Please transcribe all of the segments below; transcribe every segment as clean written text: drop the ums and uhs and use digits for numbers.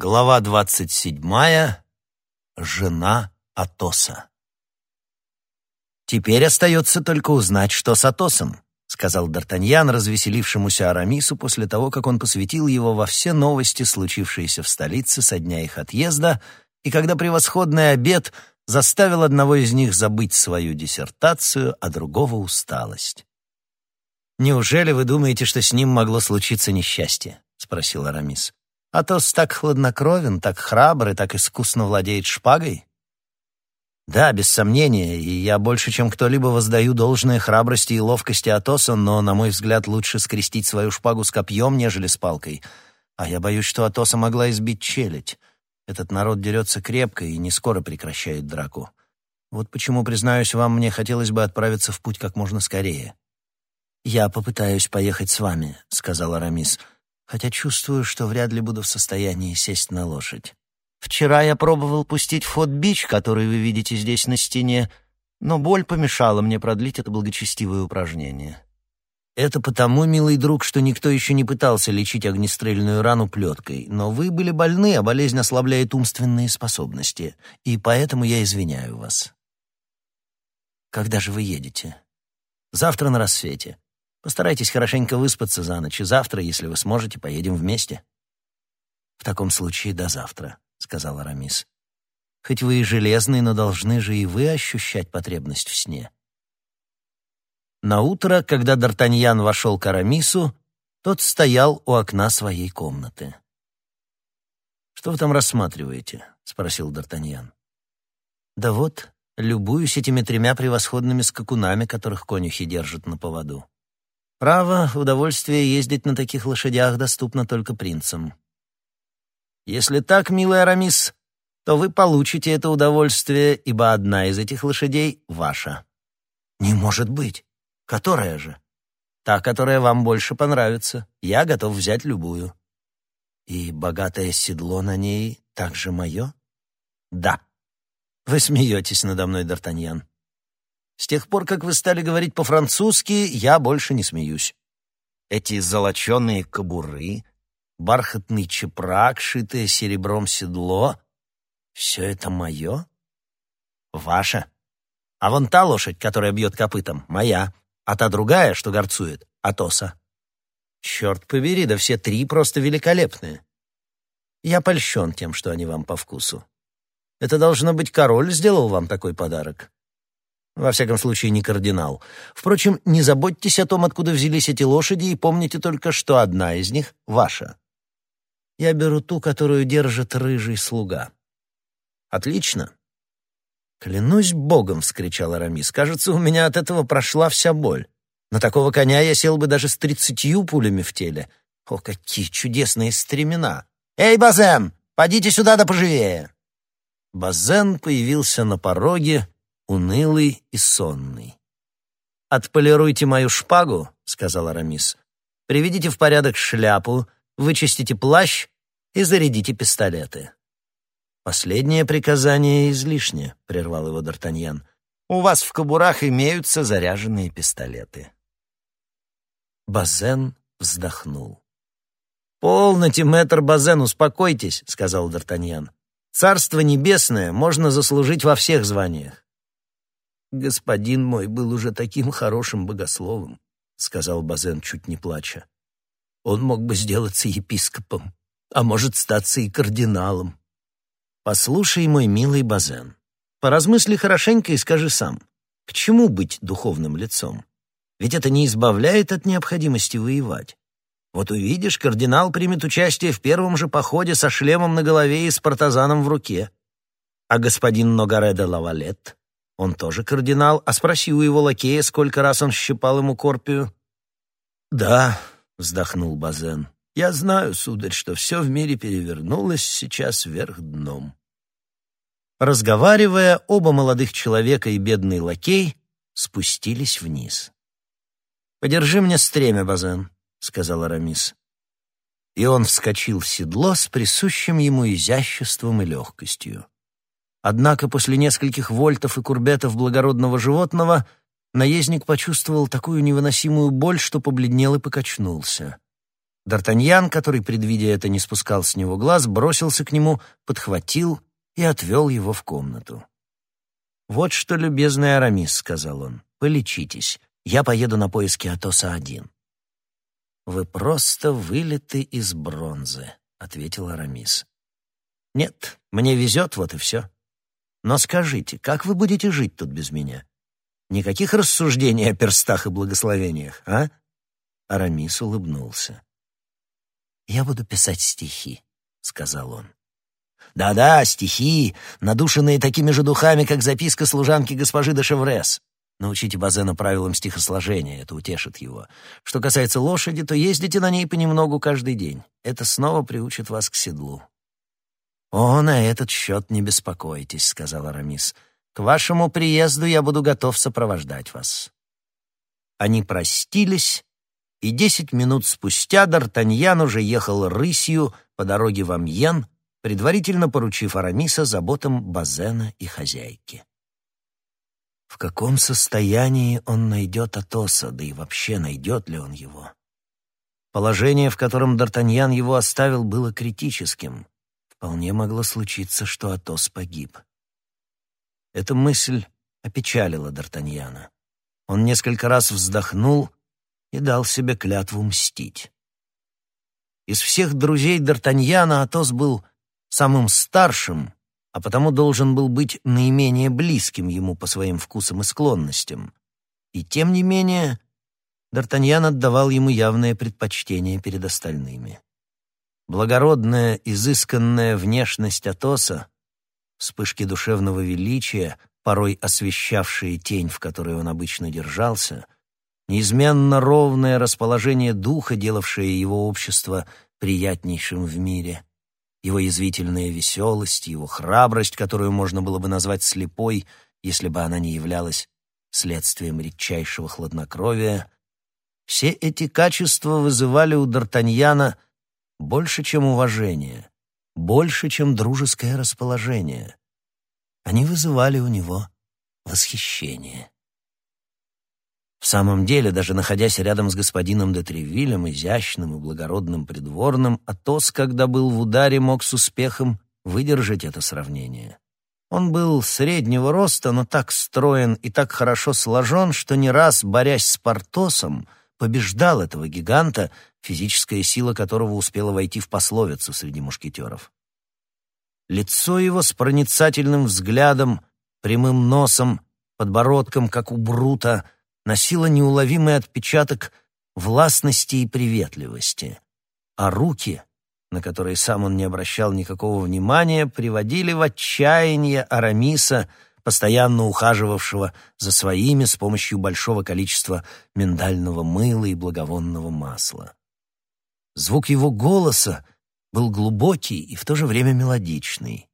Глава 27. Жена Атоса. «Теперь остается только узнать, что с Атосом», — сказал Д'Артаньян развеселившемуся Арамису после того, как он посвятил его во все новости, случившиеся в столице со дня их отъезда, и когда превосходный обед заставил одного из них забыть свою диссертацию, а другого — усталость. «Неужели вы думаете, что с ним могло случиться несчастье?» — спросил Арамис. «Атос так хладнокровен, так храбр и так искусно владеет шпагой?» «Да, без сомнения, и я больше, чем кто-либо воздаю должное храбрости и ловкости Атоса, но, на мой взгляд, лучше скрестить свою шпагу с копьем, нежели с палкой. А я боюсь, что Атоса могла избить челядь. Этот народ дерется крепко и не скоро прекращает драку. Вот почему, признаюсь вам, мне хотелось бы отправиться в путь как можно скорее». «Я попытаюсь поехать с вами», — сказал Арамис, «хотя чувствую, что вряд ли буду в состоянии сесть на лошадь. Вчера я пробовал пустить в ход бич, который вы видите здесь на стене, но боль помешала мне продлить это благочестивое упражнение». «Это потому, милый друг, что никто еще не пытался лечить огнестрельную рану плеткой, но вы были больны, а болезнь ослабляет умственные способности, и поэтому я извиняю вас». «Когда же вы едете?» «Завтра на рассвете. Постарайтесь хорошенько выспаться за ночь, и завтра, если вы сможете, поедем вместе». «В таком случае до завтра», — сказал Арамис. «Хоть вы и железный, но должны же и вы ощущать потребность в сне». Наутро, когда Д'Артаньян вошел к Арамису, тот стоял у окна своей комнаты. «Что вы там рассматриваете?» — спросил Д'Артаньян. «Да вот, любуюсь этими тремя превосходными скакунами, которых конюхи держат на поводу. Право, удовольствие ездить на таких лошадях доступно только принцам. Если так, милый Арамис, то вы получите это удовольствие, ибо одна из этих лошадей ваша». «Не может быть! Которая же?» «Та, которая вам больше понравится. Я готов взять любую». «И богатое седло на ней также мое?» «Да». «Вы смеетесь надо мной, Д'Артаньян. С тех пор, как вы стали говорить по-французски, я больше не смеюсь. Эти золоченые кобуры, бархатный чепрак, шитое серебром седло — все это мое?» «Ваше. А вон та лошадь, которая бьет копытом, моя, а та другая, что горцует, Атоса. Черт побери, да все три просто великолепные. Я польщен тем, что они вам по вкусу. Это, должно быть, король сделал вам такой подарок. Во всяком случае, не кардинал. Впрочем, не заботьтесь о том, откуда взялись эти лошади, и помните только, что одна из них ваша. Я беру ту, которую держит рыжий слуга». «Отлично». «Клянусь богом», — вскричал Арамис, — «кажется, у меня от этого прошла вся боль. На такого коня я сел бы даже с 30 пулями в теле. О, какие чудесные стремена! Эй, Базен, подите сюда да поживее!» Базен появился на пороге, унылый и сонный. «Отполируйте мою шпагу», — сказал Арамис, — «приведите в порядок шляпу, вычистите плащ и зарядите пистолеты». «Последнее приказание излишне», — прервал его Д'Артаньян. «У вас в кобурах имеются заряженные пистолеты». Базен вздохнул. «Полноте, мэтр Базен, успокойтесь», — сказал Д'Артаньян. «Царство небесное можно заслужить во всех званиях». «Господин мой был уже таким хорошим богословом», — сказал Базен, чуть не плача. «Он мог бы сделаться епископом, а может, статься и кардиналом». «Послушай, мой милый Базен, поразмысли хорошенько и скажи сам, к чему быть духовным лицом? Ведь это не избавляет от необходимости воевать. Вот увидишь, кардинал примет участие в первом же походе со шлемом на голове и с партизаном в руке. А господин Ногаре де Лавалет, он тоже кардинал, а спроси у его лакея, сколько раз он щипал ему корпию». «Да», — вздохнул Базен, — «я знаю, сударь, что все в мире перевернулось сейчас вверх дном». Разговаривая, оба молодых человека и бедный лакей спустились вниз. «Подержи мне стремя, Базен», — сказал Арамис. И он вскочил в седло с присущим ему изяществом и легкостью. Однако после нескольких вольтов и курбетов благородного животного наездник почувствовал такую невыносимую боль, что побледнел и покачнулся. Д'Артаньян, который, предвидя это, не спускал с него глаз, бросился к нему, подхватил и отвел его в комнату. «Вот что, любезный Арамис», — сказал он, — «полечитесь. Я поеду на поиски Атоса один». «Вы просто вылиты из бронзы», — ответил Арамис. «Нет, мне везет, вот и все. Но скажите, как вы будете жить тут без меня? Никаких рассуждений о перстах и благословениях, а?» Арамис улыбнулся. «Я буду писать стихи», — сказал он. «Да-да, стихи, надушенные такими же духами, как записка служанки госпожи де Шеврес. Научите Базена правилам стихосложения, это утешит его. Что касается лошади, то ездите на ней понемногу каждый день. Это снова приучит вас к седлу». «О, на этот счет не беспокойтесь», — сказал Арамис. «К вашему приезду я буду готов сопровождать вас». Они простились, и 10 минут спустя Д'Артаньян уже ехал рысью по дороге в Амьен, предварительно поручив Арамиса заботам Базена и хозяйки. В каком состоянии он найдет Атоса, да и вообще найдет ли он его? Положение, в котором Д'Артаньян его оставил, было критическим. Вполне могло случиться, что Атос погиб. Эта мысль опечалила Д'Артаньяна. Он несколько раз вздохнул и дал себе клятву мстить. Из всех друзей Д'Артаньяна Атос был самым старшим, а потому должен был быть наименее близким ему по своим вкусам и склонностям. И тем не менее Д'Артаньян отдавал ему явное предпочтение перед остальными. Благородная, изысканная внешность Атоса, вспышки душевного величия, порой освещавшие тень, в которой он обычно держался, неизменно ровное расположение духа, делавшее его общество приятнейшим в мире, его язвительная веселость, его храбрость, которую можно было бы назвать слепой, если бы она не являлась следствием редчайшего хладнокровия, все эти качества вызывали у Д'Артаньяна больше, чем уважение, больше, чем дружеское расположение. Они вызывали у него восхищение. В самом деле, даже находясь рядом с господином де Тревилем, изящным и благородным придворным, Атос, когда был в ударе, мог с успехом выдержать это сравнение. Он был среднего роста, но так строен и так хорошо сложен, что не раз, борясь с Портосом, побеждал этого гиганта, физическая сила которого успела войти в пословицу среди мушкетеров. Лицо его с проницательным взглядом, прямым носом, подбородком, как у Брута, носило неуловимый отпечаток властности и приветливости, а руки, на которые сам он не обращал никакого внимания, приводили в отчаяние Арамиса, постоянно ухаживавшего за своими с помощью большого количества миндального мыла и благовонного масла. Звук его голоса был глубокий и в то же время мелодичный.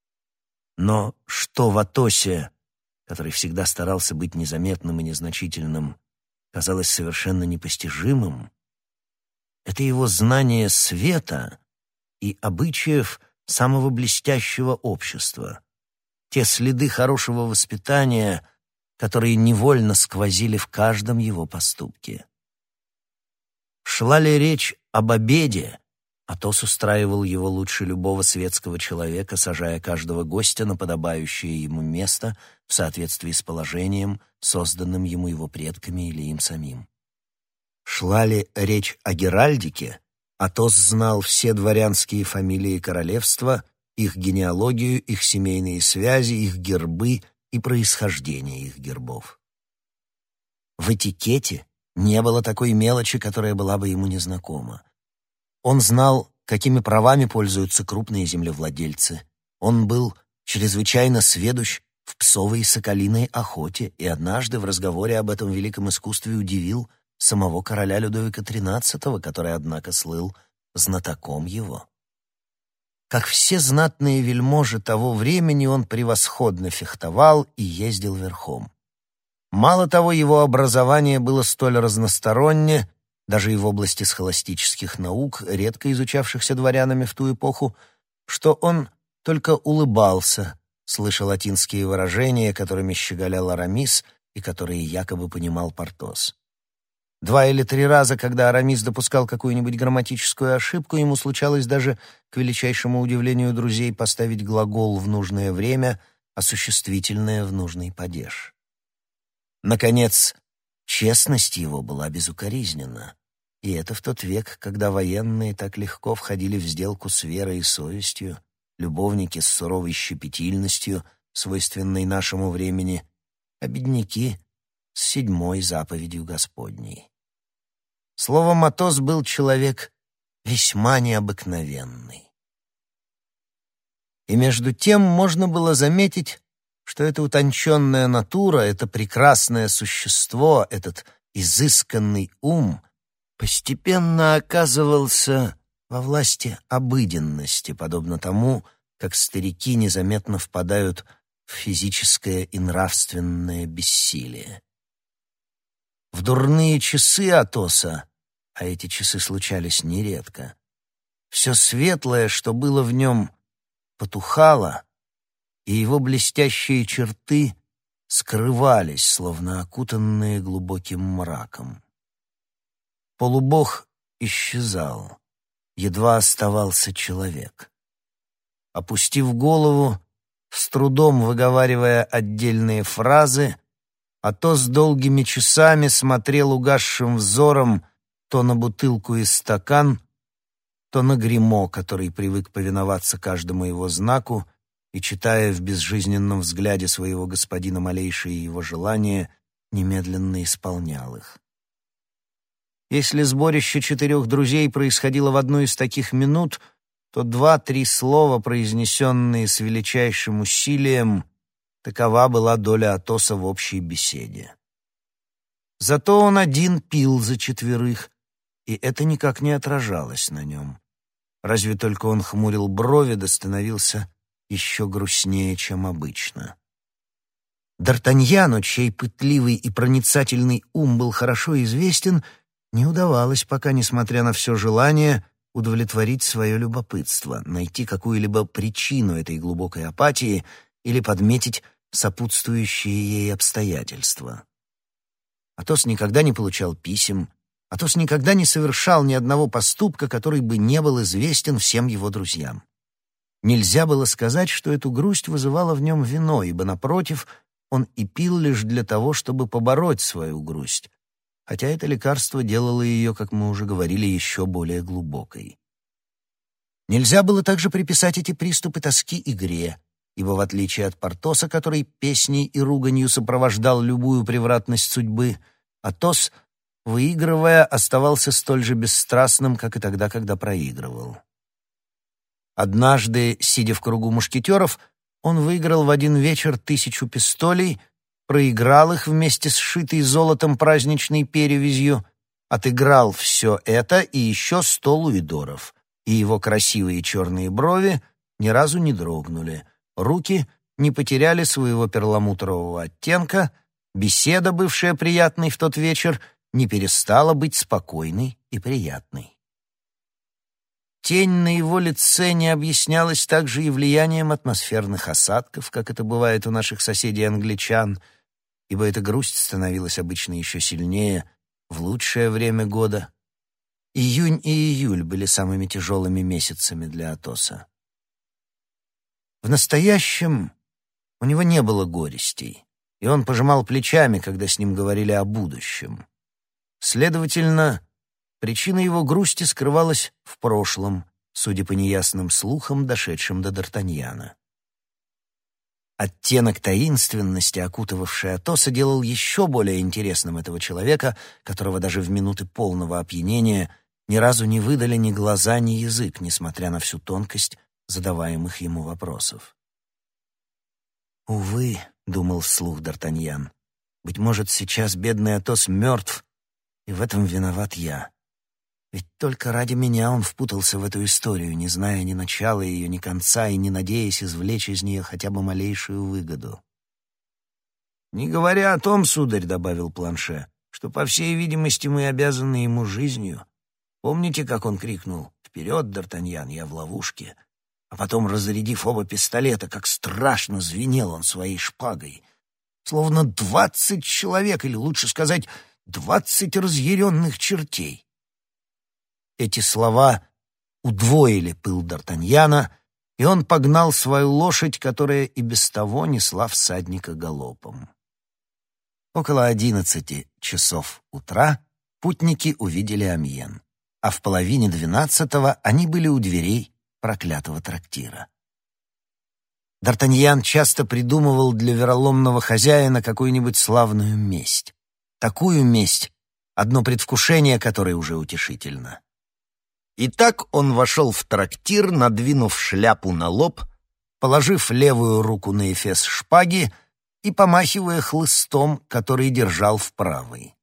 Но что в Атосе, который всегда старался быть незаметным и незначительным, казалось совершенно непостижимым, это его знание света и обычаев самого блестящего общества, те следы хорошего воспитания, которые невольно сквозили в каждом его поступке. Шла ли речь об обеде, Атос устраивал его лучше любого светского человека, сажая каждого гостя на подобающее ему место в соответствии с положением, созданным ему его предками или им самим. Шла ли речь о геральдике, Атос знал все дворянские фамилии королевства, их генеалогию, их семейные связи, их гербы и происхождение их гербов. В этикете не было такой мелочи, которая была бы ему незнакома. Он знал, какими правами пользуются крупные землевладельцы. Он был чрезвычайно сведущ в псовой и соколиной охоте, и однажды в разговоре об этом великом искусстве удивил самого короля Людовика XIII, который, однако, слыл знатоком его. Как все знатные вельможи того времени, он превосходно фехтовал и ездил верхом. Мало того, его образование было столь разносторонне, даже и в области схоластических наук, редко изучавшихся дворянами в ту эпоху, что он только улыбался, слыша латинские выражения, которыми щеголял Арамис и которые якобы понимал Портос. 2 или 3 раза, когда Арамис допускал какую-нибудь грамматическую ошибку, ему случалось даже, к величайшему удивлению друзей, поставить глагол в нужное время, а существительное в нужный падеж. Наконец, честность его была безукоризненна, и это в тот век, когда военные так легко входили в сделку с верой и совестью, любовники с суровой щепетильностью, свойственной нашему времени, а бедняки с 7-й заповедью Господней. Словом, Атос был человек весьма необыкновенный. И между тем можно было заметить, что эта утонченная натура, это прекрасное существо, этот изысканный ум постепенно оказывался во власти обыденности, подобно тому, как старики незаметно впадают в физическое и нравственное бессилие. В дурные часы Атоса, а эти часы случались нередко, все светлое, что было в нем, потухало, и его блестящие черты скрывались, словно окутанные глубоким мраком. Полубог исчезал, едва оставался человек. Опустив голову, с трудом выговаривая отдельные фразы, Атос долгими часами смотрел угасшим взором то на бутылку и стакан, то на гримо, который привык повиноваться каждому его знаку, и, читая в безжизненном взгляде своего господина малейшие его желания, немедленно исполнял их. Если сборище 4 друзей происходило в одну из таких минут, то 2-3 слова, произнесенные с величайшим усилием, такова была доля Атоса в общей беседе. Зато он один пил за 4, и это никак не отражалось на нем. Разве только он хмурил брови, да становился еще грустнее, чем обычно. Д'Артаньяну, чей пытливый и проницательный ум был хорошо известен, не удавалось пока, несмотря на все желание, удовлетворить свое любопытство, найти какую-либо причину этой глубокой апатии или подметить сопутствующие ей обстоятельства. Атос никогда не получал писем, Атос никогда не совершал ни одного поступка, который бы не был известен всем его друзьям. Нельзя было сказать, что эту грусть вызывало в нем вино, ибо, напротив, он и пил лишь для того, чтобы побороть свою грусть, хотя это лекарство делало ее, как мы уже говорили, еще более глубокой. Нельзя было также приписать эти приступы тоски игре, ибо в отличие от Портоса, который песней и руганью сопровождал любую превратность судьбы, Атос, выигрывая, оставался столь же бесстрастным, как и тогда, когда проигрывал. Однажды, сидя в кругу мушкетеров, он выиграл в один вечер 1000 пистолей, проиграл их вместе с сшитой золотом праздничной перевязью, отыграл все это и еще 100 луидоров, и его красивые черные брови ни разу не дрогнули, руки не потеряли своего перламутрового оттенка, беседа, бывшая приятной в тот вечер, не перестала быть спокойной и приятной. Тень на его лице не объяснялась также и влиянием атмосферных осадков, как это бывает у наших соседей-англичан, ибо эта грусть становилась обычно еще сильнее в лучшее время года. Июнь и июль были самыми тяжелыми месяцами для Атоса. В настоящем у него не было горестей, и он пожимал плечами, когда с ним говорили о будущем. Следовательно, причина его грусти скрывалась в прошлом, судя по неясным слухам, дошедшим до Д'Артаньяна. Оттенок таинственности, окутывавший Атоса, делал еще более интересным этого человека, которого даже в минуты полного опьянения ни разу не выдали ни глаза, ни язык, несмотря на всю тонкость задаваемых ему вопросов. «Увы», — думал вслух Д'Артаньян, — «быть может, сейчас бедный Атос мертв, и в этом виноват я. Ведь только ради меня он впутался в эту историю, не зная ни начала ее, ни конца, и не надеясь извлечь из нее хотя бы малейшую выгоду». «Не говоря о том, сударь, — добавил Планше, — что, по всей видимости, мы обязаны ему жизнью. Помните, как он крикнул: «Вперед, Д'Артаньян, я в ловушке!» А потом, разрядив оба пистолета, как страшно звенел он своей шпагой. Словно 20 человек, или лучше сказать, 20 разъяренных чертей. Эти слова удвоили пыл Д'Артаньяна, и он погнал свою лошадь, которая и без того несла всадника галопом. Около 11 часов утра путники увидели Амьен, а в половине 12 они были у дверей проклятого трактира. Д'Артаньян часто придумывал для вероломного хозяина какую-нибудь славную месть. Такую месть, одно предвкушение которой уже утешительно. Итак, он вошел в трактир, надвинув шляпу на лоб, положив левую руку на эфес шпаги и помахивая хлыстом, который держал в правой.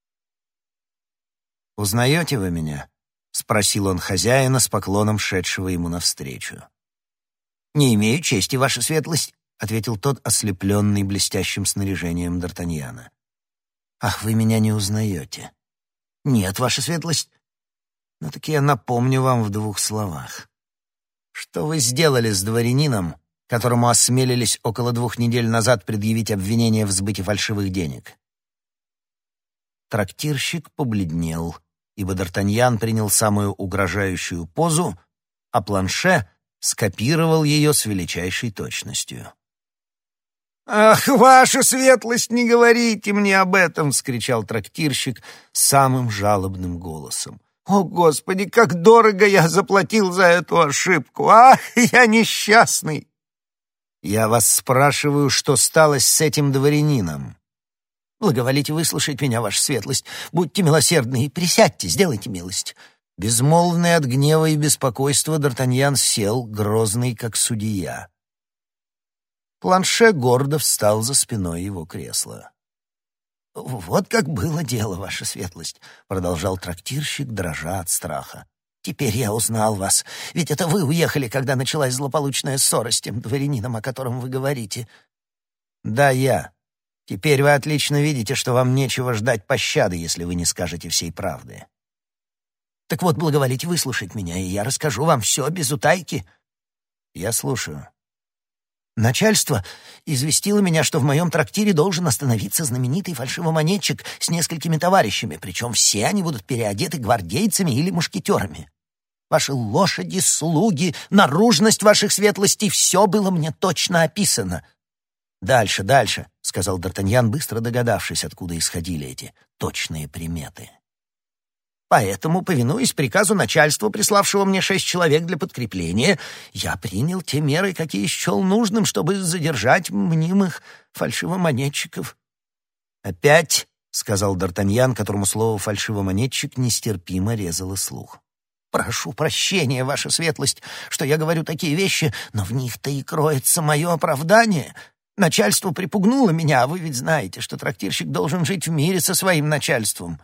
«Узнаете вы меня?» — спросил он хозяина с поклоном, шедшего ему навстречу. «Не имею чести, ваша светлость», — ответил тот, ослепленный блестящим снаряжением Д'Артаньяна. «Ах, вы меня не узнаете?» «Нет, ваша светлость». «Ну так я напомню вам в 2 словах. Что вы сделали с дворянином, которому осмелились около 2 недель назад предъявить обвинение в сбыте фальшивых денег?» Трактирщик побледнел, ибо Д'Артаньян принял самую угрожающую позу, а Планше скопировал ее с величайшей точностью. «Ах, ваша светлость, не говорите мне об этом!» — вскричал трактирщик самым жалобным голосом. «О, Господи, как дорого я заплатил за эту ошибку! Ах, я несчастный!» «Я вас спрашиваю, что стало с этим дворянином?» «Благоволите выслушать меня, ваша светлость. Будьте милосердны и присядьте, сделайте милость». Безмолвный от гнева и беспокойства, Д'Артаньян сел, грозный, как судья. Планше гордо встал за спиной его кресла. «Вот как было дело, ваша светлость», — продолжал трактирщик, дрожа от страха. «Теперь я узнал вас, ведь это вы уехали, когда началась злополучная ссора с тем дворянином, о котором вы говорите». «Да, я. Теперь вы отлично видите, что вам нечего ждать пощады, если вы не скажете всей правды». «Так вот, благоволите выслушать меня, и я расскажу вам все без утайки». «Я слушаю». «Начальство известило меня, что в моем трактире должен остановиться знаменитый фальшивомонетчик с несколькими товарищами, причем все они будут переодеты гвардейцами или мушкетерами. Ваши лошади, слуги, наружность ваших светлостей — все было мне точно описано». «Дальше, дальше», — сказал Д'Артаньян, быстро догадавшись, откуда исходили эти точные приметы. «Поэтому, повинуясь приказу начальства, приславшего мне 6 человек для подкрепления, я принял те меры, какие счел нужным, чтобы задержать мнимых фальшивомонетчиков». «Опять», — сказал Д'Артаньян, которому слово «фальшивомонетчик» нестерпимо резало слух. «Прошу прощения, ваша светлость, что я говорю такие вещи, но в них-то и кроется мое оправдание. Начальство припугнуло меня, а вы ведь знаете, что трактирщик должен жить в мире со своим начальством».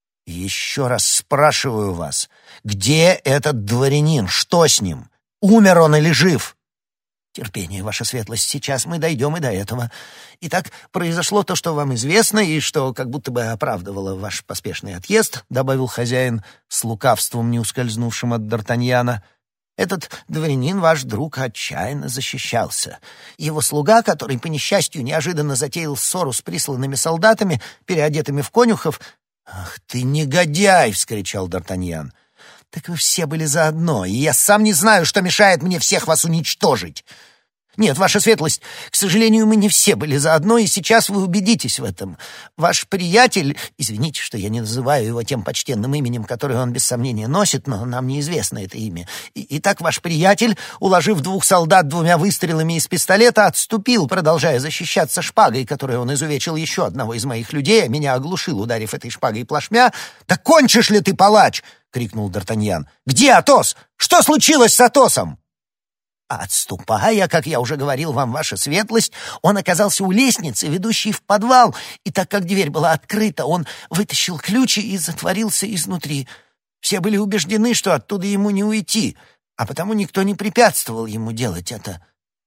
«Еще раз спрашиваю вас, где этот дворянин? Что с ним? Умер он или жив?» «Терпение, ваша светлость, сейчас мы дойдем и до этого. Итак, произошло то, что вам известно, и что как будто бы оправдывало ваш поспешный отъезд», — добавил хозяин с лукавством, не ускользнувшим от Д'Артаньяна. «Этот дворянин, ваш друг, отчаянно защищался. Его слуга, который, по несчастью, неожиданно затеял ссору с присланными солдатами, переодетыми в конюхов...» «Ах ты негодяй!» — вскричал Д'Артаньян. «Так вы все были заодно, и я сам не знаю, что мешает мне всех вас уничтожить. Нет, ваша светлость, к сожалению, мы не все были заодно, и сейчас вы убедитесь в этом. Ваш приятель, извините, что я не называю его тем почтенным именем, которое он без сомнения носит, но нам неизвестно это имя. Итак, ваш приятель, уложив 2 солдат 2 выстрелами из пистолета, отступил, продолжая защищаться шпагой, которой он изувечил еще одного из моих людей, а меня оглушил, ударив этой шпагой плашмя. «Да кончишь ли ты, палач?» — крикнул Д'Артаньян. «Где Атос? Что случилось с Атосом?» А отступая, как я уже говорил вам, ваша светлость, он оказался у лестницы, ведущей в подвал, и так как дверь была открыта, он вытащил ключи и затворился изнутри. Все были убеждены, что оттуда ему не уйти, а потому никто не препятствовал ему делать это.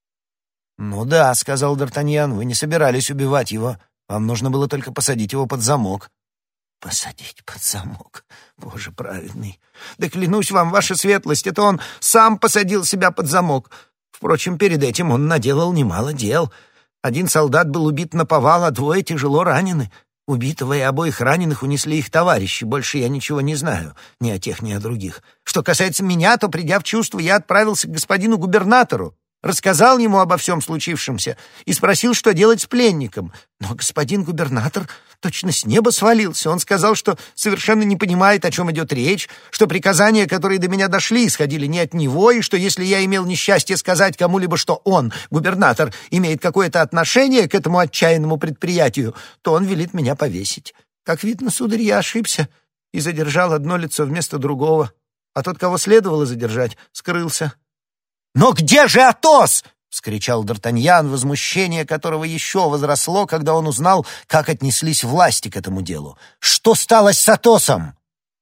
«Ну да», — сказал Д'Артаньян, — «вы не собирались убивать его. Вам нужно было только посадить его под замок». «Посадить под замок? Боже праведный! Да клянусь вам, ваша светлость, это он сам посадил себя под замок. Впрочем, перед этим он наделал немало дел. 1 солдат был убит наповал, а 2 тяжело ранены. Убитого и обоих раненых унесли их товарищи. Больше я ничего не знаю, ни о тех, ни о других. Что касается меня, то, придя в чувство, я отправился к господину губернатору, рассказал ему обо всем случившемся и спросил, что делать с пленником. Но господин губернатор точно с неба свалился. Он сказал, что совершенно не понимает, о чем идет речь, что приказания, которые до меня дошли, исходили не от него, и что если я имел несчастье сказать кому-либо, что он, губернатор, имеет какое-то отношение к этому отчаянному предприятию, то он велит меня повесить. Как видно, сударь, я ошибся и задержал одно лицо вместо другого, а тот, кого следовало задержать, скрылся. «Но где же Атос?» — вскричал Д'Артаньян, возмущение которого еще возросло, когда он узнал, как отнеслись власти к этому делу. «Что стало с Атосом?»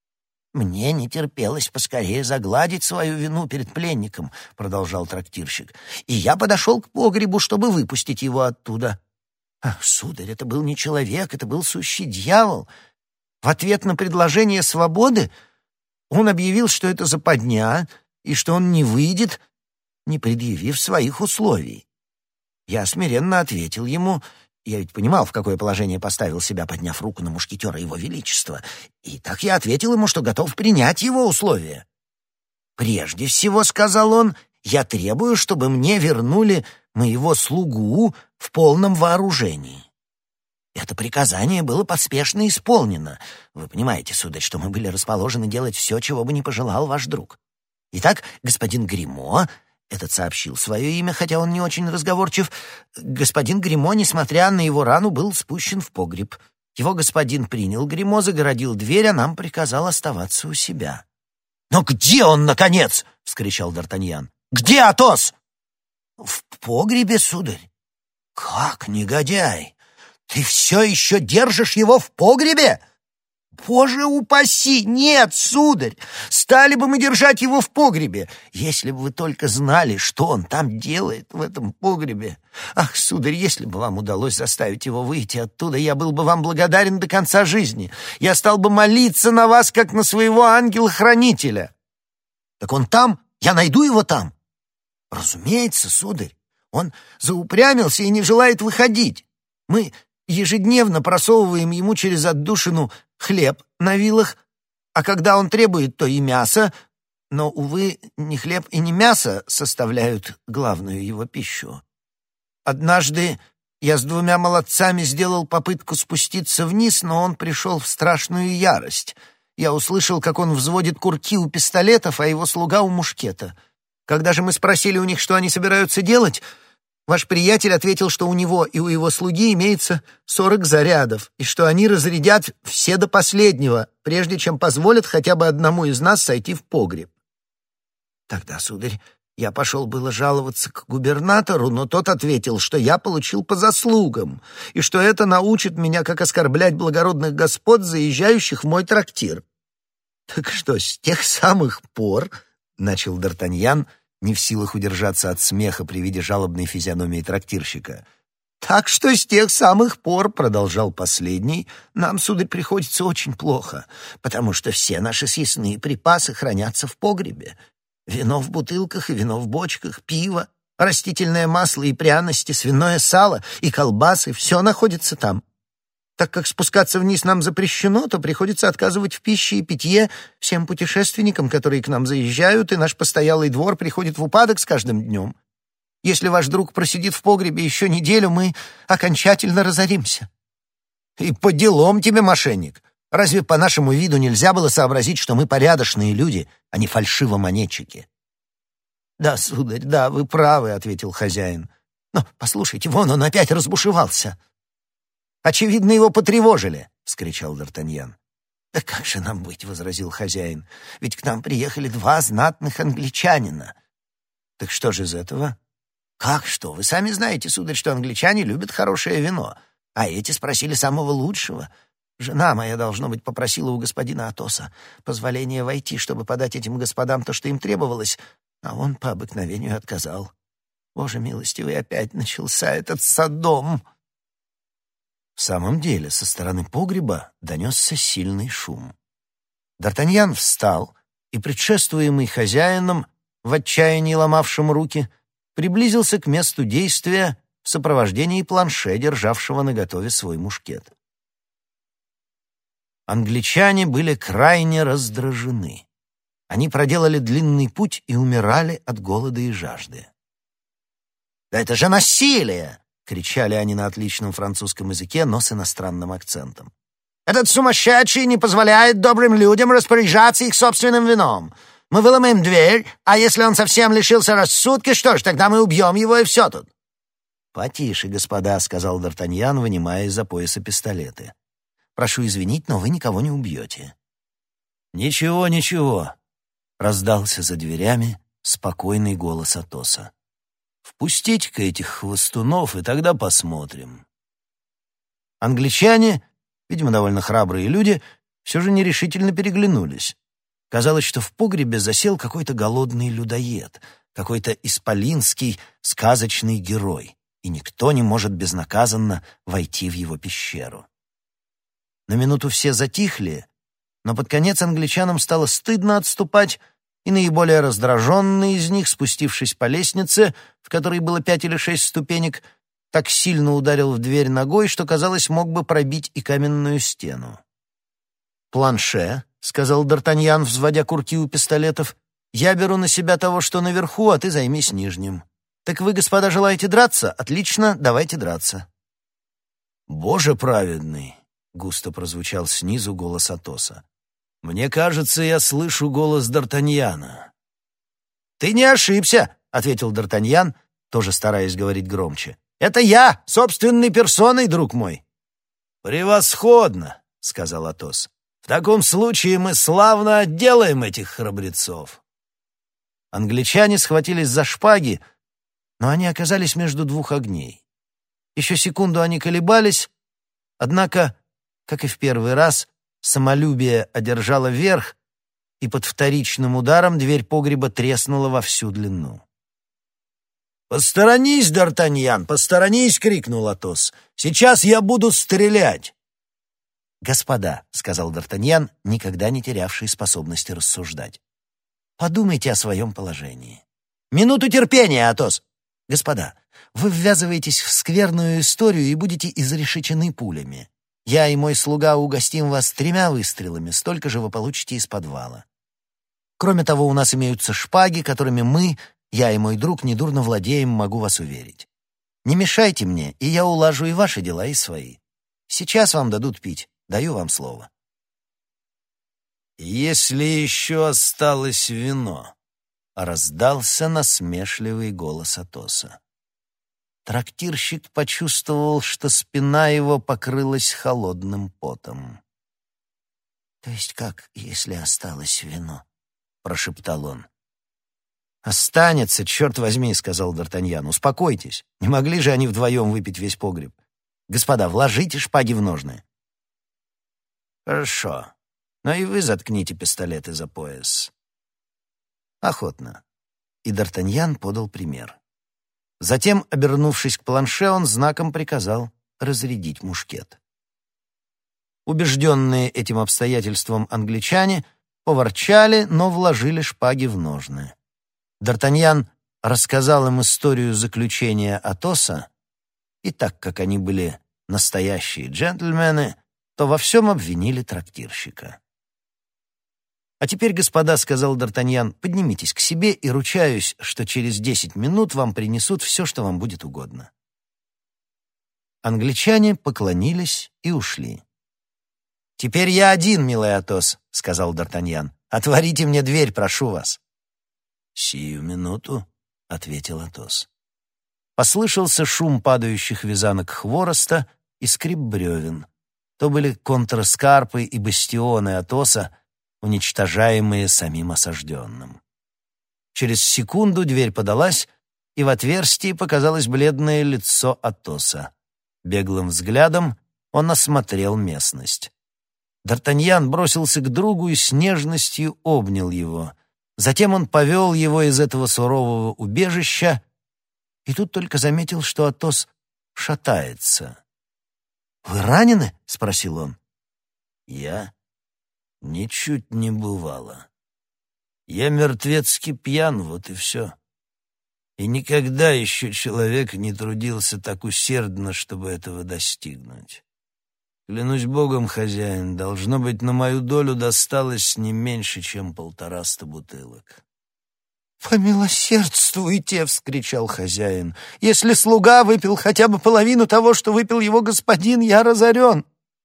«Мне не терпелось поскорее загладить свою вину перед пленником», — продолжал трактирщик, «и я подошел к погребу, чтобы выпустить его оттуда. Ах, сударь, это был не человек, это был сущий дьявол. В ответ на предложение свободы он объявил, что это западня и что он не выйдет, не предъявив своих условий. Я смиренно ответил ему, я ведь понимал, в какое положение поставил себя, подняв руку на мушкетера Его Величества, и так я ответил ему, что готов принять его условия. «Прежде всего, — сказал он, — я требую, чтобы мне вернули моего слугу в полном вооружении». Это приказание было поспешно исполнено. Вы понимаете, сударь, что мы были расположены делать все, чего бы не пожелал ваш друг. Итак, господин Гримо... Этот сообщил свое имя, хотя он не очень разговорчив. Господин Гримо, несмотря на его рану, был спущен в погреб. Его господин принял Гримо, загородил дверь, а нам приказал оставаться у себя. «Но где он, наконец?» — вскричал Д'Артаньян. «Где Атос?» «В погребе, сударь». «Как, негодяй! Ты все еще держишь его в погребе?» «Боже упаси! Нет, сударь! Стали бы мы держать его в погребе, если бы вы только знали, что он там делает в этом погребе. Ах, сударь, если бы вам удалось заставить его выйти оттуда, я был бы вам благодарен до конца жизни. Я стал бы молиться на вас, как на своего ангела-хранителя». «Так он там? Я найду его там?» «Разумеется, сударь. Он заупрямился и не желает выходить. Мы ежедневно просовываем ему через отдушину хлеб на вилах, а когда он требует, то и мясо, но, увы, ни хлеб и ни мясо составляют главную его пищу. Однажды я с двумя молодцами сделал попытку спуститься вниз, но он пришел в страшную ярость. Я услышал, как он взводит курки у пистолетов, а его слуга у мушкета. Когда же мы спросили у них, что они собираются делать, ваш приятель ответил, что у него и у его слуги имеется 40 зарядов, и что они разрядят все до последнего, прежде чем позволят хотя бы одному из нас сойти в погреб. Тогда, сударь, я пошел было жаловаться к губернатору, но тот ответил, что я получил по заслугам, и что это научит меня, как оскорблять благородных господ, заезжающих в мой трактир. Так что с тех самых пор, — начал Д'Артаньян, не в силах удержаться от смеха при виде жалобной физиономии трактирщика. «Так что с тех самых пор, — продолжал последний, — нам, сударь, приходится очень плохо, потому что все наши съестные припасы хранятся в погребе. Вино в бутылках и вино в бочках, пиво, растительное масло и пряности, свиное сало и колбасы — все находится там. Так как спускаться вниз нам запрещено, то приходится отказывать в пище и питье всем путешественникам, которые к нам заезжают, и наш постоялый двор приходит в упадок с каждым днем. Если ваш друг просидит в погребе еще неделю, мы окончательно разоримся». «И по делам тебе, мошенник! Разве по нашему виду нельзя было сообразить, что мы порядочные люди, а не фальшивомонетчики?» «Да, сударь, да, вы правы», — ответил хозяин. «Но, послушайте, вон он опять разбушевался». «Очевидно, его потревожили!» — вскричал Д'Артаньян. «Да как же нам быть?» — возразил хозяин. «Ведь к нам приехали 2 знатных англичанина». «Так что же из этого?» «Как что? Вы сами знаете, сударь, что англичане любят хорошее вино, а эти спросили самого лучшего. Жена моя, должно быть, попросила у господина Атоса позволения войти, чтобы подать этим господам то, что им требовалось, а он по обыкновению отказал. Боже милостивый, опять начался этот Содом!» В самом деле, со стороны погреба донесся сильный шум. Д'Артаньян встал и, предшествуемый хозяином, в отчаянии ломавшим руки, приблизился к месту действия в сопровождении Планше, державшего наготове свой мушкет. Англичане были крайне раздражены. Они проделали длинный путь и умирали от голода и жажды. «Да это же насилие!» — кричали они на отличном французском языке, но с иностранным акцентом. «Этот сумасшедший не позволяет добрым людям распоряжаться их собственным вином. Мы выломаем дверь, а если он совсем лишился рассудка, что ж, тогда мы убьем его, и все тут». «Потише, господа», — сказал Д'Артаньян, вынимая из-за пояса пистолеты. «Прошу извинить, но вы никого не убьете». «Ничего, ничего», — раздался за дверями спокойный голос Атоса. «Впустите-ка этих хвостунов, и тогда посмотрим». Англичане, видимо, довольно храбрые люди, все же нерешительно переглянулись. Казалось, что в погребе засел какой-то голодный людоед, какой-то исполинский сказочный герой, и никто не может безнаказанно войти в его пещеру. На минуту все затихли, но под конец англичанам стало стыдно отступать, и наиболее раздраженный из них, спустившись по лестнице, в которой было 5 или 6 ступенек, так сильно ударил в дверь ногой, что, казалось, мог бы пробить и каменную стену. «Планше», — сказал Д'Артаньян, взводя курки у пистолетов, — «я беру на себя того, что наверху, а ты займись нижним. Так вы, господа, желаете драться? Отлично, давайте драться». «Боже праведный!» — густо прозвучал снизу голос Атоса. «Мне кажется, я слышу голос Д'Артаньяна». «Ты не ошибся», — ответил Д'Артаньян, тоже стараясь говорить громче. «Это я, собственной персоной, друг мой». «Превосходно», — сказал Атос. «В таком случае мы славно отделаем этих храбрецов». Англичане схватились за шпаги, но они оказались между двух огней. Еще секунду они колебались, однако, как и в первый раз, самолюбие одержало верх, и под вторичным ударом дверь погреба треснула во всю длину. «Посторонись, Д'Артаньян, посторонись!» — крикнул Атос. «Сейчас я буду стрелять!» «Господа», — сказал Д'Артаньян, никогда не терявший способности рассуждать, — «подумайте о своем положении». «Минуту терпения, Атос!» «Господа, вы ввязываетесь в скверную историю и будете изрешечены пулями. Я и мой слуга угостим вас 3 выстрелами, столько же вы получите из подвала. Кроме того, у нас имеются шпаги, которыми мы, я и мой друг, недурно владеем, могу вас уверить. Не мешайте мне, и я улажу и ваши дела, и свои. Сейчас вам дадут пить, даю вам слово». «Если еще осталось вино», — раздался насмешливый голос Атоса. Трактирщик почувствовал, что спина его покрылась холодным потом. «То есть как, если осталось вино?» — прошептал он. «Останется, черт возьми», — сказал Д'Артаньян. «Успокойтесь. Не могли же они вдвоем выпить весь погреб? Господа, вложите шпаги в ножны». «Хорошо. Но и вы заткните пистолеты за пояс». «Охотно». И Д'Артаньян подал пример. Затем, обернувшись к Планше, он знаком приказал разрядить мушкет. Убежденные этим обстоятельством англичане поворчали, но вложили шпаги в ножны. Д'Артаньян рассказал им историю заключения Атоса, и так как они были настоящие джентльмены, то во всем обвинили трактирщика. «А теперь, господа, — сказал Д'Артаньян, — поднимитесь к себе и ручаюсь, что через 10 минут вам принесут все, что вам будет угодно». Англичане поклонились и ушли. «Теперь я один, милый Атос, — сказал Д'Артаньян. — Отворите мне дверь, прошу вас». «Сию минуту, — ответил Атос. Послышался шум падающих вязанок хвороста и скрип бревен. То были контраскарпы и бастионы Атоса, уничтожаемые самим осажденным. Через секунду дверь подалась, и в отверстии показалось бледное лицо Атоса. Беглым взглядом он осмотрел местность. Д'Артаньян бросился к другу и с нежностью обнял его. Затем он повел его из этого сурового убежища, и тут только заметил, что Атос шатается. «Вы ранены?» — спросил он. «Я? Ничуть не бывало. Я мертвецки пьян, вот и все. И никогда еще человек не трудился так усердно, чтобы этого достигнуть. Клянусь богом, хозяин, должно быть, на мою долю досталось не меньше, чем 150 бутылок. «Помилосердствуйте!» — вскричал хозяин. «Если слуга выпил хотя бы половину того, что выпил его господин, я разорен!»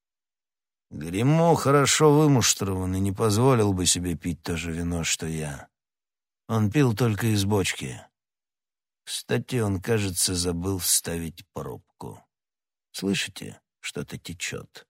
Гримо хорошо вымуштрован и не позволил бы себе пить то же вино, что я. Он пил только из бочки. Кстати, он, кажется, забыл вставить пробку. Слышите, что-то течет?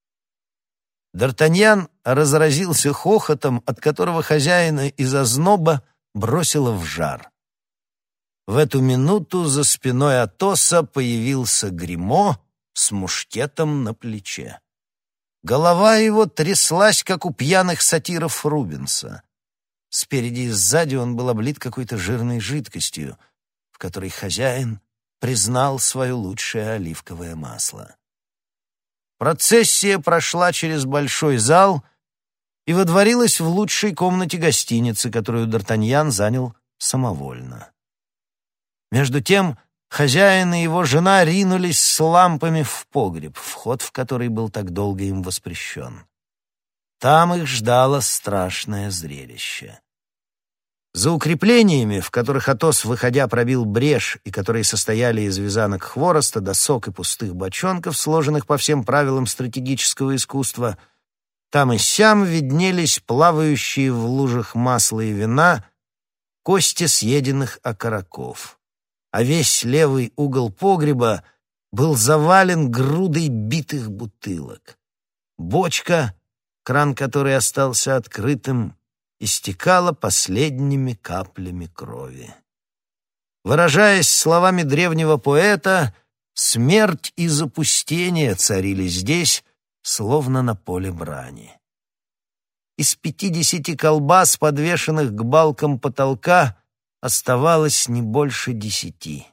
Д'Артаньян разразился хохотом, от которого хозяина из озноба бросило в жар. В эту минуту за спиной Атоса появился Гримо с мушкетом на плече. Голова его тряслась, как у пьяных сатиров Рубенса. Спереди и сзади он был облит какой-то жирной жидкостью, в которой хозяин признал свое лучшее оливковое масло. Процессия прошла через большой зал и водворилась в лучшей комнате гостиницы, которую Д'Артаньян занял самовольно. Между тем хозяин и его жена ринулись с лампами в погреб, вход в который был так долго им воспрещен. Там их ждало страшное зрелище. За укреплениями, в которых Атос, выходя, пробил брешь и которые состояли из вязанок хвороста, досок и пустых бочонков, сложенных по всем правилам стратегического искусства, там и сям виднелись плавающие в лужах масла и вина кости съеденных окороков, а весь левый угол погреба был завален грудой битых бутылок. Бочка, кран которой остался открытым, истекала последними каплями крови. Выражаясь словами древнего поэта, смерть и запустение царили здесь, словно на поле брани. Из 50 колбас, подвешенных к балкам потолка, оставалось не больше 10.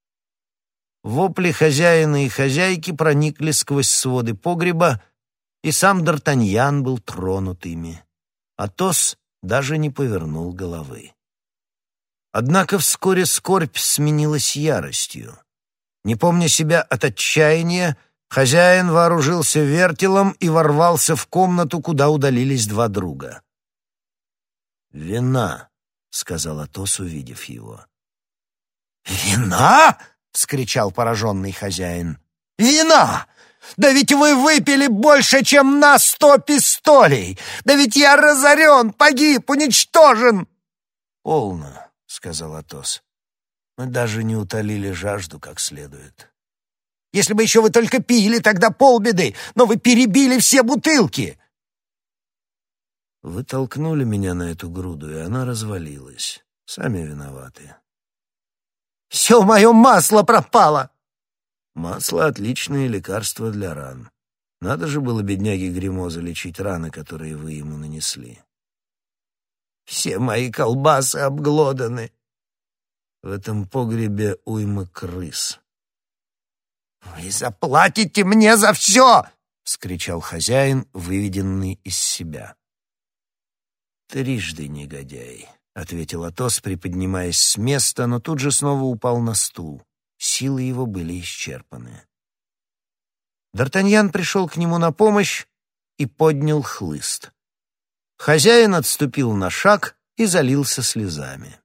Вопли хозяина и хозяйки проникли сквозь своды погреба, и сам Д'Артаньян был тронут ими. Атос даже не повернул головы. Однако вскоре скорбь сменилась яростью. Не помня себя от отчаяния, хозяин вооружился вертелом и ворвался в комнату, куда удалились два друга. «Вина», — сказал Атос, увидев его. «Вина?» — вскричал пораженный хозяин. «Вина! Да ведь вы выпили больше, чем на 100 пистолей! Да ведь я разорен, погиб, уничтожен!» «Полно», — сказал Атос. «Мы даже не утолили жажду как следует». «Если бы еще вы только пили, тогда полбеды, но вы перебили все бутылки!» «Вы толкнули меня на эту груду, и она развалилась. Сами виноваты». «Все мое масло пропало!» «Масло — отличное лекарство для ран. Надо же было бедняге Гримо залечить раны, которые вы ему нанесли». «Все мои колбасы обглоданы». «В этом погребе уйма крыс». «Вы заплатите мне за все!» — вскричал хозяин, выведенный из себя. «Трижды негодяй», — ответил Атос, приподнимаясь с места, но тут же снова упал на стул. Силы его были исчерпаны. Д'Артаньян пришел к нему на помощь и поднял хлыст. Хозяин отступил на шаг и залился слезами.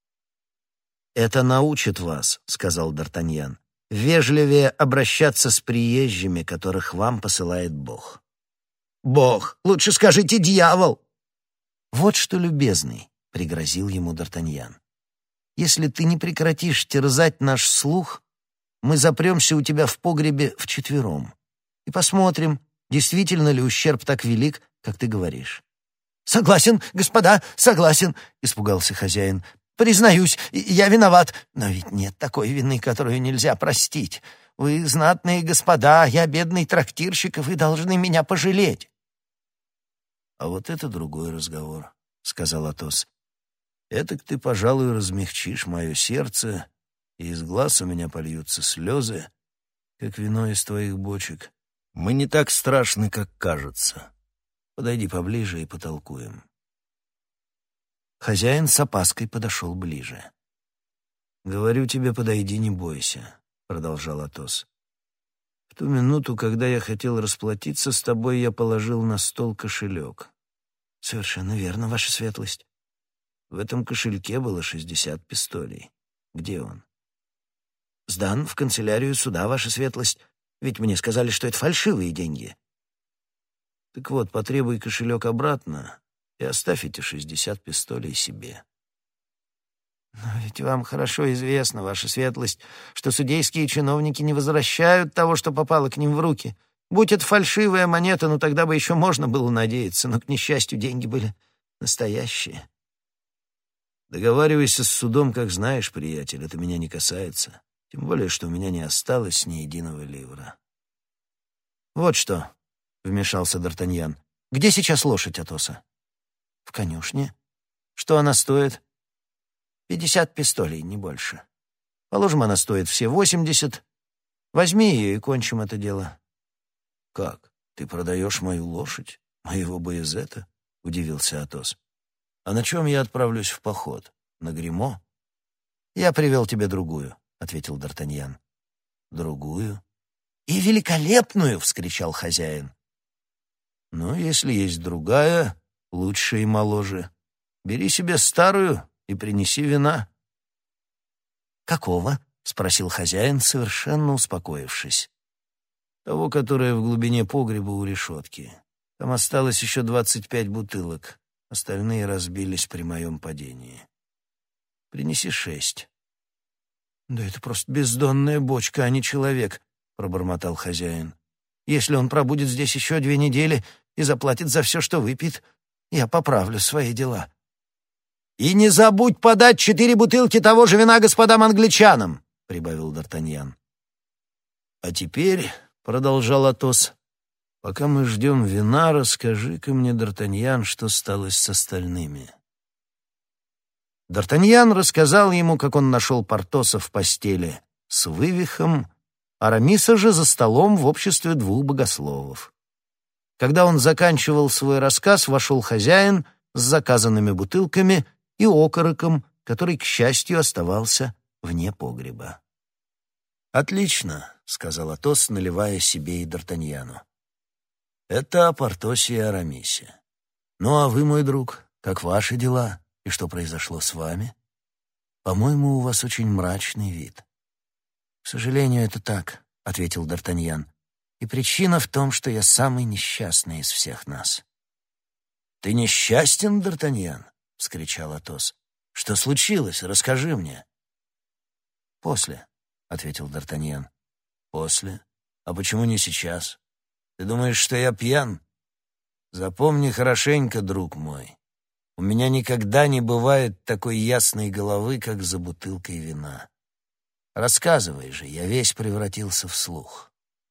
«Это научит вас», — сказал Д'Артаньян, «вежливее обращаться с приезжими, которых вам посылает Бог». «Бог! Лучше скажите дьявол!» «Вот что, любезный», — пригрозил ему Д'Артаньян. «Если ты не прекратишь терзать наш слух, мы запремся у тебя в погребе вчетвером и посмотрим, действительно ли ущерб так велик, как ты говоришь». «Согласен, господа, согласен», — испугался хозяин. «Признаюсь, я виноват, но ведь нет такой вины, которую нельзя простить. Вы знатные господа, я бедный трактирщик, и вы должны меня пожалеть». «А вот это другой разговор», — сказал Атос. «Этак ты, пожалуй, размягчишь мое сердце, и из глаз у меня польются слезы, как вино из твоих бочек. Мы не так страшны, как кажется. Подойди поближе и потолкуем». Хозяин с опаской подошел ближе. «Говорю тебе, подойди, не бойся», — продолжал Атос. В ту минуту, когда я хотел расплатиться с тобой, я положил на стол кошелек. Совершенно верно, ваша светлость. В этом кошельке было 60 пистолей. Где он? Сдан в канцелярию суда, ваша светлость. Ведь мне сказали, что это фальшивые деньги. Так вот, потребуй кошелек обратно и оставь эти 60 пистолей себе. Но ведь вам хорошо известно, ваша светлость, что судейские чиновники не возвращают того, что попало к ним в руки. Будь это фальшивая монета, ну тогда бы еще можно было надеяться, но, к несчастью, деньги были настоящие. Договаривайся с судом, как знаешь, приятель, это меня не касается. Тем более, что у меня не осталось ни единого ливра. Вот что, — вмешался Д'Артаньян. Где сейчас лошадь Атоса? В конюшне. Что она стоит? 50 пистолей, не больше. Положим, она стоит все 80. Возьми ее и кончим это дело. Как? Ты продаешь мою лошадь? Моего боязета? — удивился Атос. А на чем я отправлюсь в поход? На гримо? Я привел тебе другую, — ответил Д'Артаньян. Другую? И великолепную! — вскричал хозяин. Ну, если есть другая, лучше и моложе. Бери себе старую и принеси вина. Какого? — спросил хозяин, совершенно успокоившись. Того, которое в глубине погреба у решетки. Там осталось еще 25 бутылок. Остальные разбились при моем падении. Принеси 6. Да это просто бездонная бочка, а не человек, — пробормотал хозяин. Если он пробудет здесь еще 2 недели и заплатит за все, что выпьет, я поправлю свои дела. «И не забудь подать 4 бутылки того же вина господам англичанам», — прибавил Д'Артаньян. «А теперь, — продолжал Атос, — пока мы ждем вина, расскажи-ка мне, Д'Артаньян, что стало с остальными». Д'Артаньян рассказал ему, как он нашел Портоса в постели с вывихом, Арамиса же за столом в обществе 2 богословов. Когда он заканчивал свой рассказ, вошел хозяин с заказанными бутылками и окороком, который, к счастью, оставался вне погреба. «Отлично», — сказал Атос, наливая себе и Д'Артаньяну. «Это о Портосе и Арамисе. Ну а вы, мой друг, как ваши дела и что произошло с вами? По-моему, у вас очень мрачный вид». «К сожалению, это так», — ответил Д'Артаньян. «И причина в том, что я самый несчастный из всех нас». «Ты несчастен, Д'Артаньян?» — вскричал Атос. «Что случилось? Расскажи мне». «После», — ответил Д'Артаньян. «После? А почему не сейчас? Ты думаешь, что я пьян? Запомни хорошенько, друг мой. У меня никогда не бывает такой ясной головы, как за бутылкой вина. Рассказывай же, я весь превратился в слух».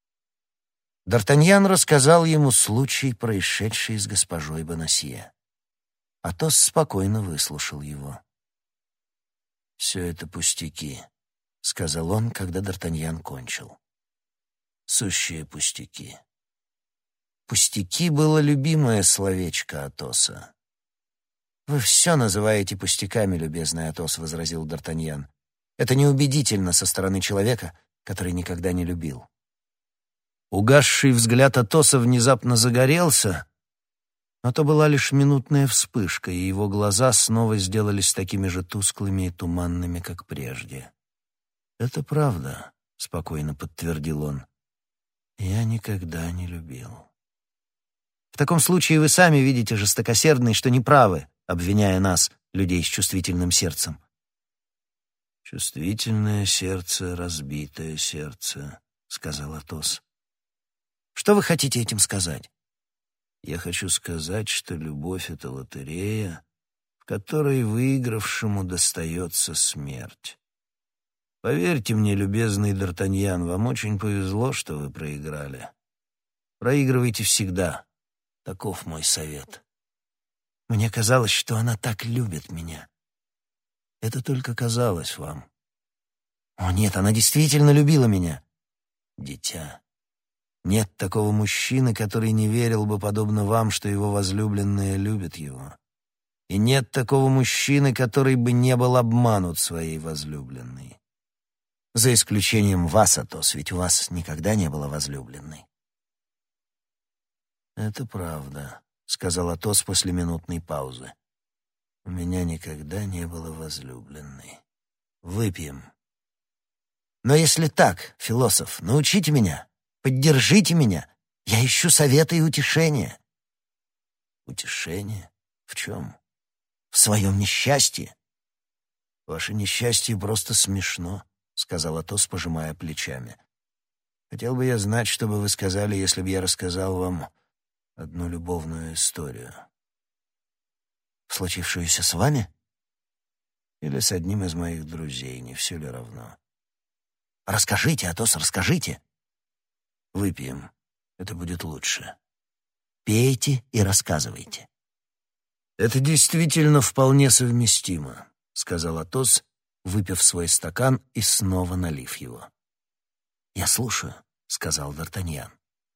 Д'Артаньян рассказал ему случай, происшедший с госпожой Бонасье. Атос спокойно выслушал его. «Все это пустяки», — сказал он, когда Д'Артаньян кончил. «Сущие пустяки». «Пустяки» было любимое словечко Атоса. «Вы все называете пустяками, любезный Атос», — возразил Д'Артаньян. «Это неубедительно со стороны человека, который никогда не любил». Угасший взгляд Атоса внезапно загорелся, но то была лишь минутная вспышка, и его глаза снова сделались такими же тусклыми и туманными, как прежде. «Это правда», — спокойно подтвердил он. «Я никогда не любил». «В таком случае вы сами видите, жестокосердный, что неправы, обвиняя нас, людей с чувствительным сердцем». «Чувствительное сердце, разбитое сердце», — сказал Атос. «Что вы хотите этим сказать?» «Я хочу сказать, что любовь — это лотерея, в которой выигравшему достается смерть. Поверьте мне, любезный Д'Артаньян, вам очень повезло, что вы проиграли. Проигрывайте всегда. Таков мой совет». «Мне казалось, что она так любит меня». «Это только казалось вам». «О нет, она действительно любила меня». «Дитя, нет такого мужчины, который не верил бы, подобно вам, что его возлюбленная любит его. И нет такого мужчины, который бы не был обманут своей возлюбленной. За исключением вас, Атос, ведь у вас никогда не было возлюбленной. «Это правда», — сказал Атос после минутной паузы. «У меня никогда не было возлюбленной. Выпьем». Но если так, философ, научите меня, поддержите меня. Я ищу совета и утешения. «Утешение? В чем?» В своем несчастье. «Ваше несчастье просто смешно», — сказал Атос, пожимая плечами. «Хотел бы я знать, что бы вы сказали, если бы я рассказал вам одну любовную историю». Случившуюся с вами? Или с одним из моих друзей, не все ли равно? Расскажите, Атос, расскажите. Выпьем. Это будет лучше. Пейте и рассказывайте. «Это действительно вполне совместимо», — сказал Атос, выпив свой стакан и снова налив его. «Я слушаю», — сказал Д'Артаньян.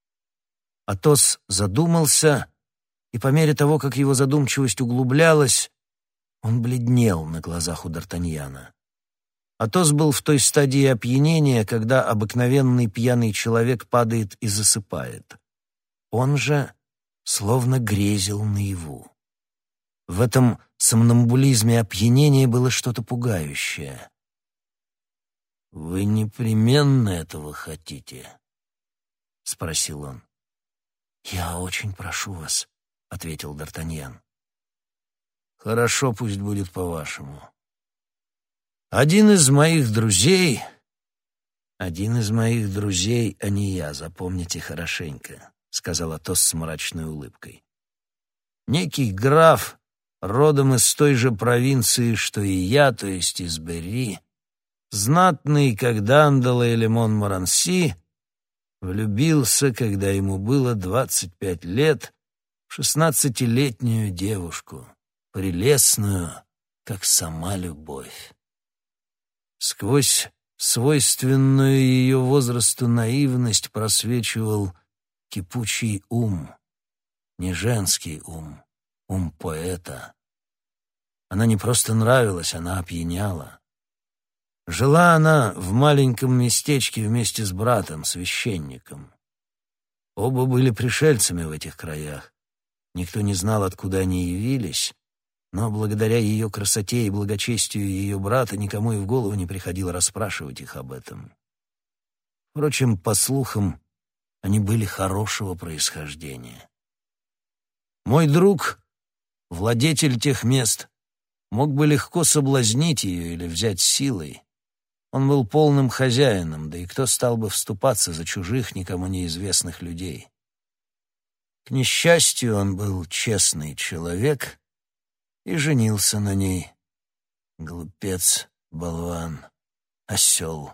Атос задумался, и по мере того, как его задумчивость углублялась, он бледнел на глазах у Д'Артаньяна. Атос был в той стадии опьянения, когда обыкновенный пьяный человек падает и засыпает. Он же словно грезил наяву. В этом сомнамбулизме опьянения было что-то пугающее. «Вы непременно этого хотите?» — спросил он. «Я очень прошу вас», — ответил Д'Артаньян. «Хорошо, пусть будет по-вашему. Один из моих друзей, а не я, запомните хорошенько», — сказал Атос с мрачной улыбкой. «Некий граф, родом из той же провинции, что и я, то есть из Берри, знатный, как Дандала или Монморанси, влюбился, когда ему было 25 лет, в 16-летнюю девушку, прелестную, как сама любовь. Сквозь свойственную ее возрасту наивность просвечивал кипучий ум, не женский ум, ум поэта. Она не просто нравилась, она опьяняла. Жила она в маленьком местечке вместе с братом, священником. Оба были пришельцами в этих краях. Никто не знал, откуда они явились, но благодаря ее красоте и благочестию ее брата никому и в голову не приходило расспрашивать их об этом. Впрочем, по слухам, они были хорошего происхождения. Мой друг, владетель тех мест, мог бы легко соблазнить ее или взять силой. Он был полным хозяином, да и кто стал бы вступаться за чужих, никому неизвестных людей? К несчастью, он был честный человек и женился на ней. Глупец, болван, осел.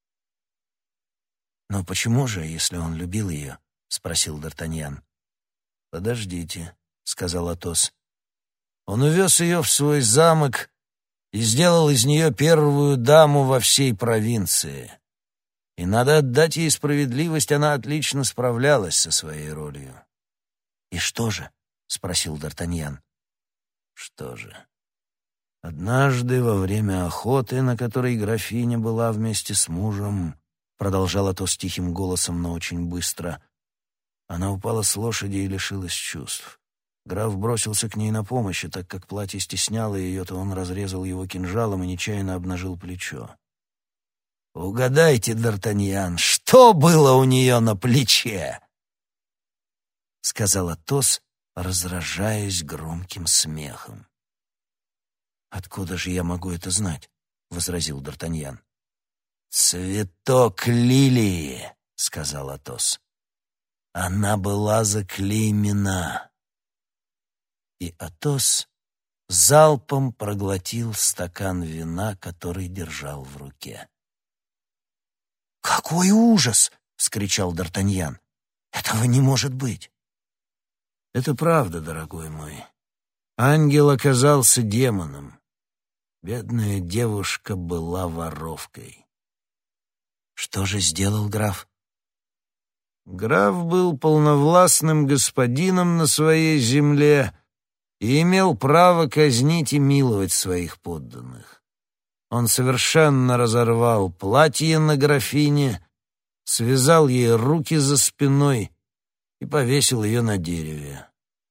«Но почему же, если он любил ее?» — спросил Д'Артаньян. «Подождите», — сказал Атос. «Он увез ее в свой замок и сделал из нее первую даму во всей провинции. И надо отдать ей справедливость, она отлично справлялась со своей ролью». «И что же?» — спросил Д'Артаньян. «Что же? Однажды во время охоты, на которой графиня была вместе с мужем, продолжал Атос тихим голосом, но очень быстро, она упала с лошади и лишилась чувств. Граф бросился к ней на помощь, и так как платье стесняло ее, то он разрезал его кинжалом и нечаянно обнажил плечо. «Угадайте, Д'Артаньян, что было у нее на плече?» — сказал Атос, разражаясь громким смехом. «Откуда же я могу это знать?» — возразил Д'Артаньян. «Цветок лилии», — сказал Атос. «Она была заклеймена». И Атос залпом проглотил стакан вина, который держал в руке. «Какой ужас!» — вскричал Д'Артаньян. «Этого не может быть!» «Это правда, дорогой мой. Ангел оказался демоном. Бедная девушка была воровкой». «Что же сделал граф?» Граф был полновластным господином на своей земле и имел право казнить и миловать своих подданных. Он совершенно разорвал платье на графине, связал ей руки за спиной и повесил ее на дереве.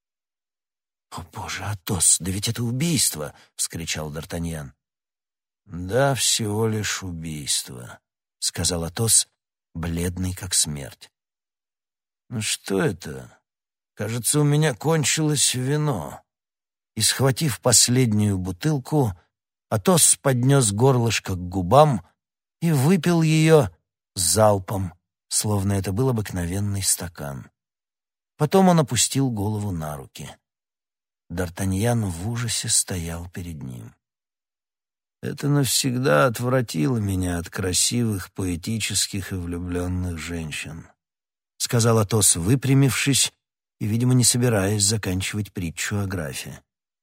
«О, боже, Атос, да ведь это убийство!» — вскричал Д'Артаньян. «Да, всего лишь убийство», — сказал Атос, бледный как смерть. «Ну что это? Кажется, у меня кончилось вино». И, схватив последнюю бутылку, Атос поднес горлышко к губам и выпил ее залпом, словно это был обыкновенный стакан. Потом он опустил голову на руки. Д'Артаньян в ужасе стоял перед ним. «Это навсегда отвратило меня от красивых, поэтических и влюбленных женщин», — сказал Атос, выпрямившись и, видимо, не собираясь заканчивать притчу о графе.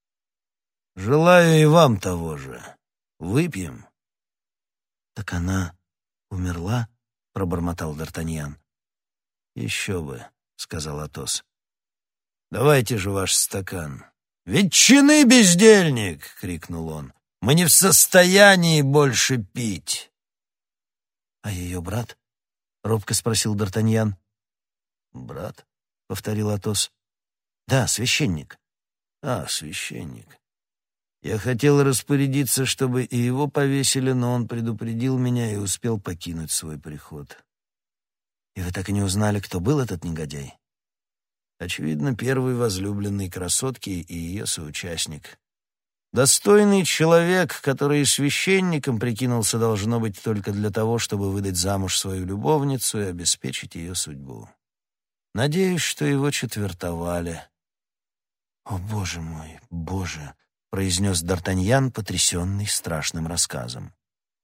«Желаю и вам того же. Выпьем». «Так она умерла?» — пробормотал Д'Артаньян. «Еще бы», — сказал Атос. «Давайте же ваш стакан». «Ветчины, бездельник!» — крикнул он. «Мы не в состоянии больше пить». «А ее брат?» — робко спросил Д'Артаньян. «Брат?» — повторил Атос. «Да, священник». «А, священник. Я хотел распорядиться, чтобы и его повесили, но он предупредил меня и успел покинуть свой приход». «И вы так и не узнали, кто был этот негодяй?» «Очевидно, первый возлюбленный красотки и ее соучастник. Достойный человек, который священником прикинулся, должно быть, только для того, чтобы выдать замуж свою любовницу и обеспечить ее судьбу. Надеюсь, что его четвертовали». «О, боже мой, боже!» — произнес Д'Артаньян, потрясенный страшным рассказом.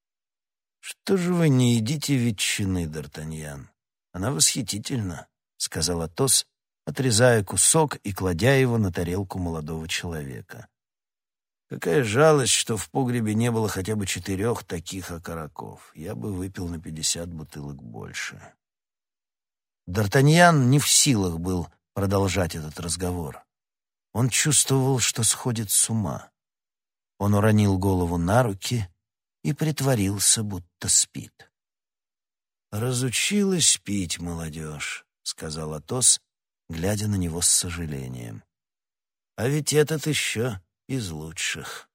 «Что же вы не едите ветчины, Д'Артаньян? Она восхитительна», — сказал Атос, отрезая кусок и кладя его на тарелку молодого человека. «Какая жалость, что в погребе не было хотя бы 4 таких окороков. Я бы выпил на 50 бутылок больше». Д'Артаньян не в силах был продолжать этот разговор. Он чувствовал, что сходит с ума. Он уронил голову на руки и притворился, будто спит. «Разучилась пить молодежь», — сказал Атос, глядя на него с сожалением. «А ведь этот еще из лучших».